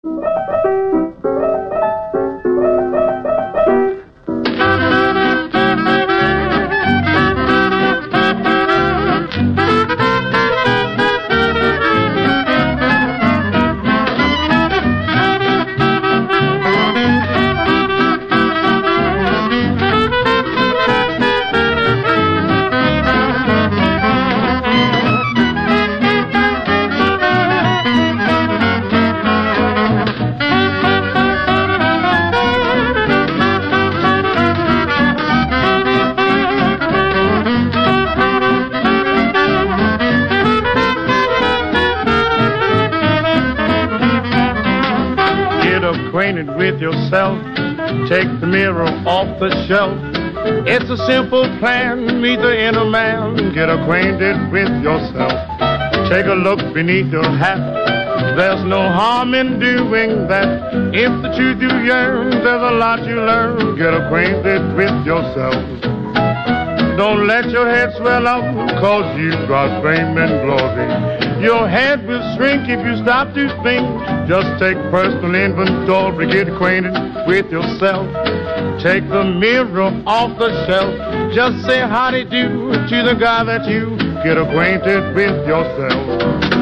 Acquainted with yourself, take the mirror off the shelf. It's a simple plan, meet the inner man, get acquainted with yourself. Take a look beneath your hat, there's no harm in doing that. If the truth you yearn, there's a lot you learn, get acquainted with yourself. Don't let your head swell up, cause you've got fame and glory. Your head will shrink if you stop to think. Just take personal inventory, get acquainted with yourself. Take the mirror off the shelf. Just say howdy-do to the guy that you get acquainted with yourself.